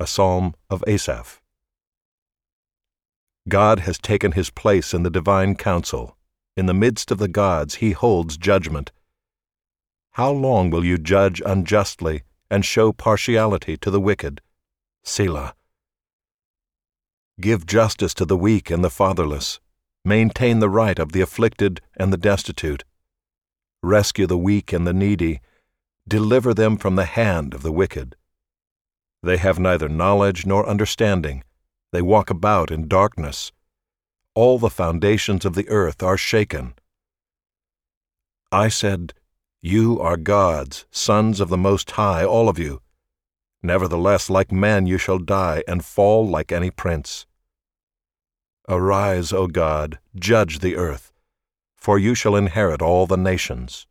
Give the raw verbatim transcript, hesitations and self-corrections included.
A Psalm of Asaph. God has taken his place in the divine council. In the midst of the gods he holds judgment. How long will you judge unjustly and show partiality to the wicked? Selah. Give justice to the weak and the fatherless. Maintain the right of the afflicted and the destitute. Rescue the weak and the needy. Deliver them from the hand of the wicked. They have neither knowledge nor understanding. They walk about in darkness. All the foundations of the earth are shaken. I said, "You are gods, sons of the Most High, all of you. Nevertheless, like men you shall die and fall like any prince. Arise, O God, judge the earth, for you shall inherit all the nations.